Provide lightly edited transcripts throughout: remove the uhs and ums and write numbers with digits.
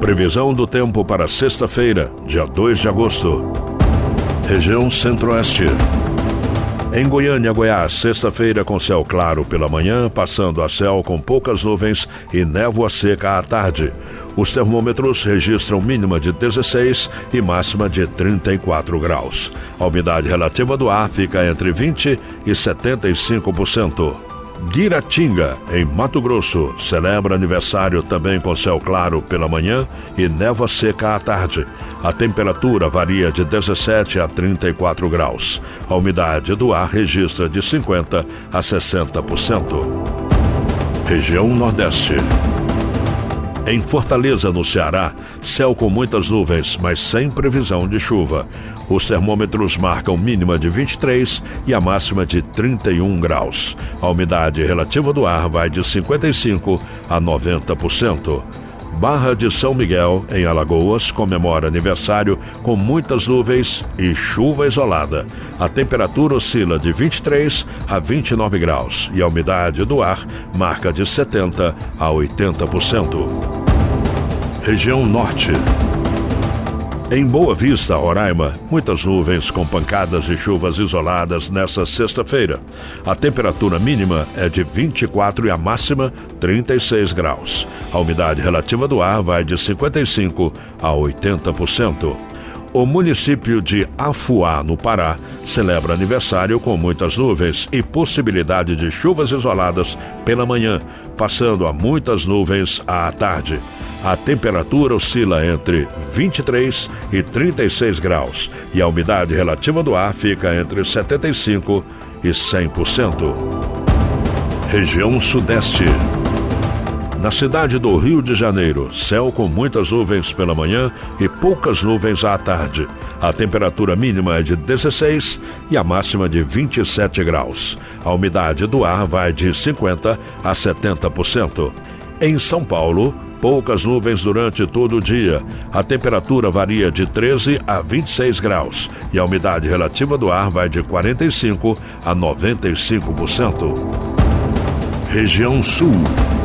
Previsão do tempo para sexta-feira, dia 2 de agosto. Região Centro-Oeste. Em Goiânia, Goiás, sexta-feira com céu claro pela manhã, passando a céu com poucas nuvens e névoa seca à tarde. Os termômetros registram mínima de 16 e máxima de 34 graus. A umidade relativa do ar fica entre 20% e 75%. Guiratinga, em Mato Grosso, celebra aniversário também com céu claro pela manhã e névoa seca à tarde. A temperatura varia de 17 a 34 graus. A umidade do ar registra de 50% a 60%. Região Nordeste. Em Fortaleza, no Ceará, céu com muitas nuvens, mas sem previsão de chuva. Os termômetros marcam mínima de 23 e a máxima de 31 graus. A umidade relativa do ar vai de 55% a 90%. Barra de São Miguel, em Alagoas, comemora aniversário com muitas nuvens e chuva isolada. A temperatura oscila de 23 a 29 graus e a umidade do ar marca de 70% a 80%. Região Norte. Em Boa Vista, Roraima, muitas nuvens com pancadas de chuvas isoladas nesta sexta-feira. A temperatura mínima é de 24 e a máxima 36 graus. A umidade relativa do ar vai de 55% a 80%. O município de Afuá, no Pará, celebra aniversário com muitas nuvens e possibilidade de chuvas isoladas pela manhã, passando a muitas nuvens à tarde. A temperatura oscila entre 23 e 36 graus e a umidade relativa do ar fica entre 75% e 100%. Região Sudeste. Na cidade do Rio de Janeiro, céu com muitas nuvens pela manhã e poucas nuvens à tarde. A temperatura mínima é de 16 e a máxima de 27 graus. A umidade do ar vai de 50% a 70%. Em São Paulo, poucas nuvens durante todo o dia. A temperatura varia de 13 a 26 graus e a umidade relativa do ar vai de 45% a 95%. Região Sul.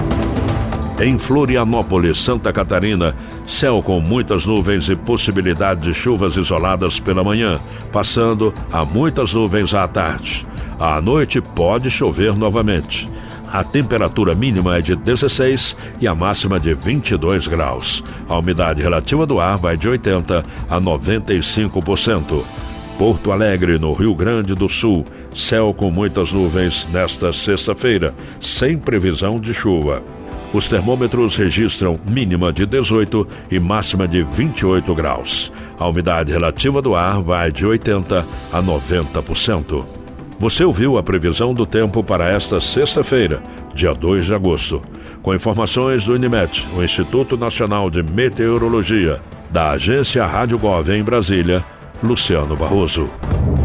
Em Florianópolis, Santa Catarina, céu com muitas nuvens e possibilidade de chuvas isoladas pela manhã, passando a muitas nuvens à tarde. À noite pode chover novamente. A temperatura mínima é de 16 e a máxima de 22 graus. A umidade relativa do ar vai de 80% a 95%. Porto Alegre, no Rio Grande do Sul, céu com muitas nuvens nesta sexta-feira, sem previsão de chuva. Os termômetros registram mínima de 18 e máxima de 28 graus. A umidade relativa do ar vai de 80% a 90%. Você ouviu a previsão do tempo para esta sexta-feira, dia 2 de agosto. Com informações do INMET, o Instituto Nacional de Meteorologia, da agência Rádio Gov em Brasília, Luciano Barroso.